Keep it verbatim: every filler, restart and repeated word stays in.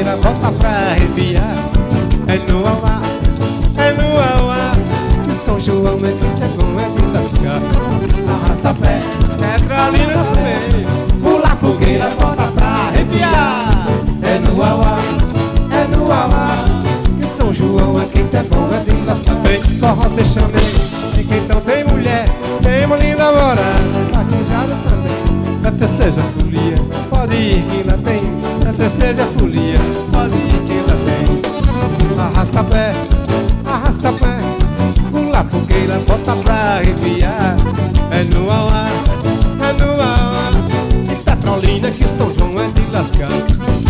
fogueira, bota pra arrepiar. É no Auá, é no Auá, que São João é que é bom, é de lascar. Arrasta pé, Petrolina também, pula a fogueira, bota pra arrepiar. É no Auá, é no Auá, que São João é que é bom, é de lascar. Tem forró, tem chamei, e que então tem mulher, tem uma linda morada, vaquejada também. Até seja folia, pode ir que lá tem. Até seja folia, pode ir que lá tem. Arrasta pé, arrasta pé, pula a fogueira, bota pra arrepiar. É no Auá, é no Auá, que Petrolina, que São João é de lascar.